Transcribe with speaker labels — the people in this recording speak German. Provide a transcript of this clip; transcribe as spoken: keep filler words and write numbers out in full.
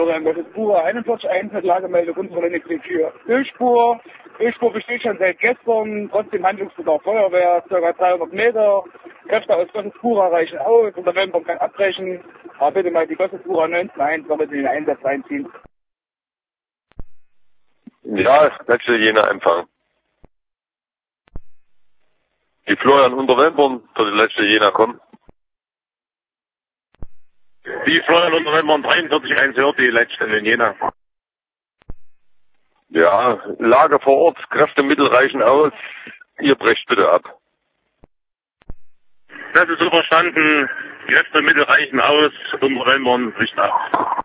Speaker 1: Das ist Pura einundvierzig eins mit Lagemeldung unserer Linie für Ölspur. Ölspur besteht schon seit gestern, trotzdem Handlungsbedarf Feuerwehr, ca. dreihundert Meter. Kräfte aus Gottes Pura reichen aus, und der November kann abbrechen. Aber bitte mal die Gottes Pura neunzehn eins damit in den Einsatz reinziehen.
Speaker 2: Ja, letzte Jena Empfang. Die Florian Unterwempern für die letzte Jena kommen.
Speaker 3: Die Florian Unterwempern dreiundvierzig eins hört die letzte in Jena.
Speaker 2: Ja, Lage vor Ort, Kräftemittel reichen aus. Ihr brecht bitte ab.
Speaker 3: Das ist so verstanden. Kräftemittel reichen aus. Unterwempern bricht ab.